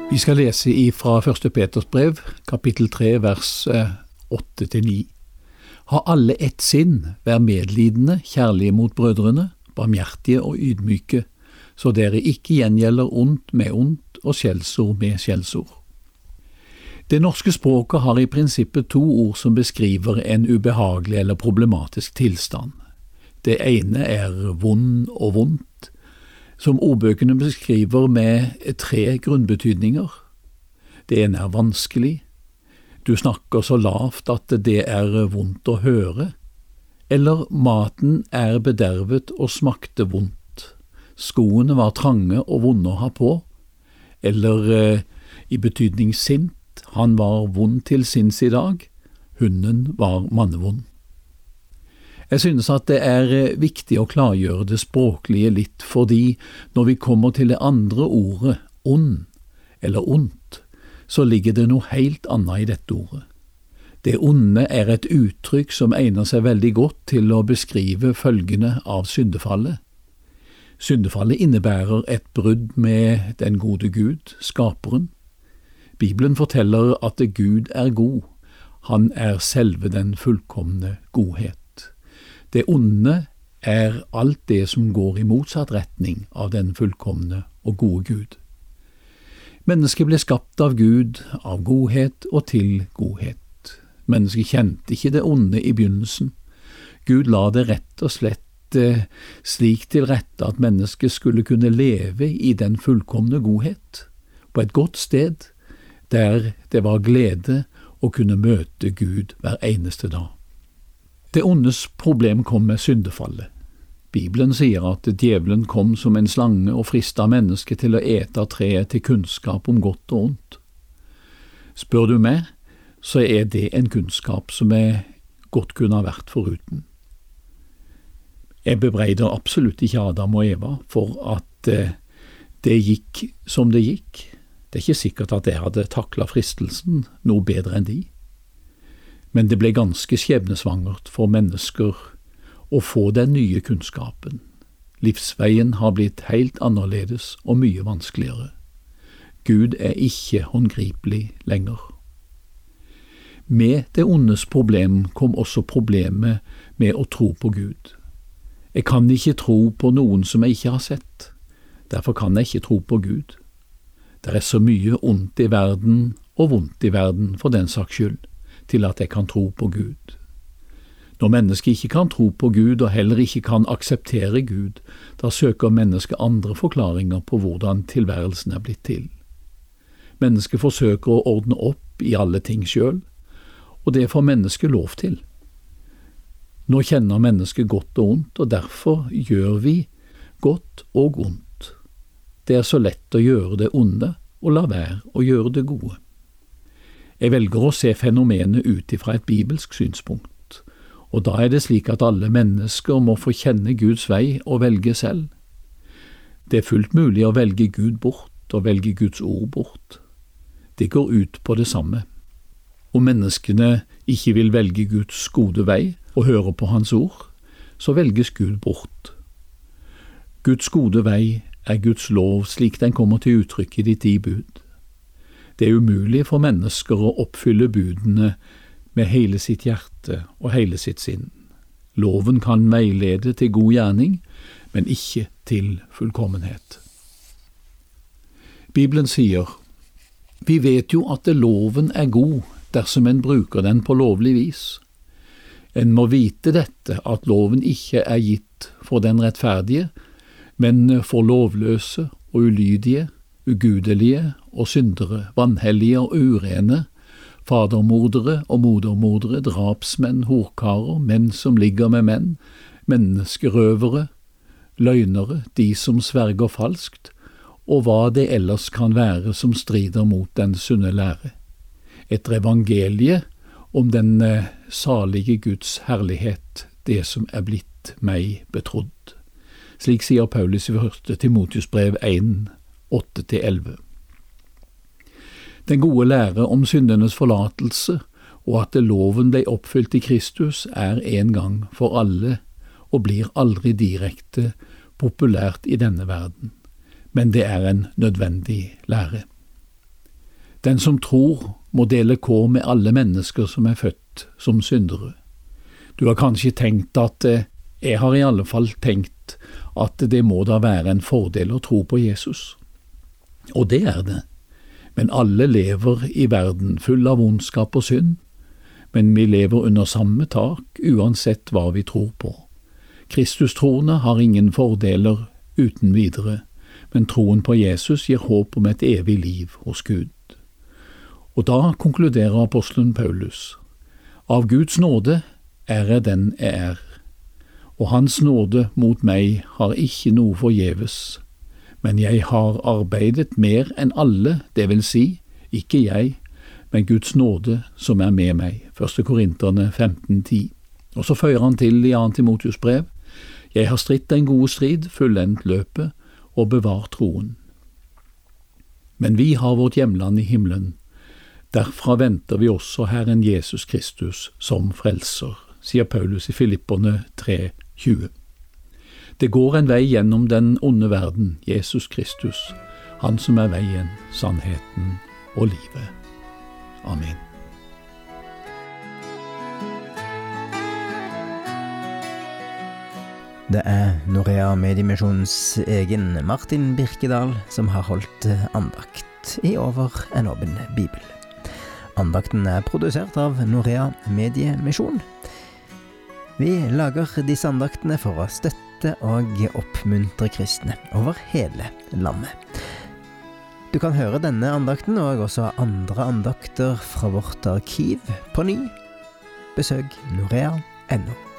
Vi skal lese fra 1. Peters brev, kapittel 3, vers 8-9. Ha alle ett sinn, vær medlidende, kjærlige mot brødrene, barmhjertige og ydmyke, så dere ikke gjengjelder ondt med ondt og skjellsord med skjellsord. Det norske språket har i prinsippet to ord som beskriver en ubehagelig eller problematisk tilstand. Det ene er vond og vondt, som ordbøkene beskriver med 3 grunnbetydninger. Det ene er vanskelig. Du snakker så lavt at det er vondt å høre. Eller maten er bedervet og smakte vondt. Skoene var trange og vonde å ha på. Eller i betydning sint, han var vond til sinns i dag. Hunden var mannevond. Jeg synes at det er viktig å klargjøre det språklige litt, fordi når vi kommer til det andre ordet, ond eller ondt, så ligger det noe helt annet i dette ordet. Det onde er et uttrykk som egner seg veldig godt til å beskrive følgene av syndefallet. Syndefallet innebærer et brudd med den gode Gud, skaperen. Bibelen forteller at Gud er god. Han er selve den fullkomne godhet. Det onde er alt det som går i motsatt retning av den fullkomne og gode Gud. Mennesket ble skapt av Gud, av godhet og til godhet. Mennesket kjente ikke det onde i begynnelsen. Gud la det rett og slett slik til rette at mennesket skulle kunne leve i den fullkomne godhet, på et godt sted, der det var glede å kunne møte Gud hver eneste dag. Det ondes problem kom med syndefallet. Bibelen sier at djevelen kom som en slange og fristet mennesket til å ete av treet til kunnskap om godt og ondt. Spør du meg, så er det en kunnskap som jeg godt kunne ha vært foruten. Jeg bebreider absolutt ikke Adam og Eva for at det gikk som det gikk. Det er ikke sikkert at jeg hadde taklet fristelsen noe bedre enn de. Men det ble ganske skjebnesvangert for mennesker å få den nye kunnskapen. Livsveien har blitt helt annerledes og mye vanskeligere. Gud er ikke håndgripelig lenger. Med det ondes problem kom også problemet med å tro på Gud. Jeg kan ikke tro på noen som jeg ikke har sett. Derfor kan jeg ikke tro på Gud. Det er så mye ondt i verden og vondt i verden for den saks skyld, til at jeg kan tro på Gud. Når mennesket ikke kan tro på Gud og heller ikke kan akseptere Gud, da søker mennesket andre forklaringer på hvordan tilværelsen er blitt til. Mennesket forsøker å ordne opp i alle ting selv, og det får mennesket lov til. Nå kjenner mennesket godt og ondt, og derfor gjør vi godt og ondt. Det er så lett å gjøre det onde og la være å gjøre det gode. Jeg velger å se fenomenet ut ifra et bibelsk synspunkt, og da er det slik at alle mennesker må få kjenne Guds vei og velge selv. Det er fullt mulig å velge Gud bort og velge Guds ord bort. Det går ut på det samme. Om menneskene ikke vil velge Guds gode vei og høre på hans ord, så velges Gud bort. Guds gode vei er Guds lov slik den kommer til uttrykk i de 10 bud. Det er umulig for mennesker å oppfylle budene med hele sitt hjerte og hele sitt sinn. Loven kan veilede til god gjerning, men ikke til fullkommenhet. Bibelen sier, vi vet jo at loven er god dersom en bruker den på lovlig vis. En må vite dette, at loven ikke er gitt for den rettferdige, men for lovløse og ulydige, ugudelige og syndere, vanhellige og urene, fadermordere og modermordere, drapsmenn, horkarer, menn som ligger med menn, menneskerøvere, løgnere, de som sverger falskt, og hva det ellers kan være som strider mot den sunne lære. Et evangelie om den salige Guds herlighet, det som er blitt meg betrodd. Slik sier Paulus i 1. Timotheus brev 1, 8-11. Den gode lære om syndenes forlatelse og at loven ble oppfylt i Kristus er en gang for alle og blir aldri direkte populært i denne verden, men det er en nødvendig lære. Den som tror må dele kår med alle mennesker som født som syndere. Du har kanskje tenkt at jeg har i alle fall tenkt at det må da være en fordel å tro på Jesus. Og det det. Men alle lever i verden full av ondskap og synd, men vi lever under samme tak uansett hva vi tror på. Kristustroende har ingen fordeler uten videre, men troen på Jesus gir håp om et evig liv hos Gud. Og da konkluderer apostelen Paulus: Av Guds nåde jeg den jeg og hans nåde mot meg har ikke noe forgjeves, men jeg har arbeidet mer enn alle, det vil si, ikke jeg, men Guds nåde som med meg. 1. Korinterne 15:10. Og så føyer han til i 2. Timotheus brev: Jeg har stritt den gode strid, fullendt løpet og bevart troen. Men vi har vårt hjemland i himmelen. Derfra venter vi også Herren Jesus Kristus som frelser, sier Paulus i Filipperne 3:20. Det går en vei gjennom den onde verden, Jesus Kristus, han som veien, sannheten og livet. Amen. Det Norea Mediemisjons egen Martin Birkedal som har holdt andakt i Over en åpen bibel. Andakten produsert av Norea Mediemisjon. Vi lager disse andaktene for å støtte og oppmuntre kristne over hele landet. Du kan høre denne andakten og også andre andakter fra vårt arkiv på ny. Besøk norea.no.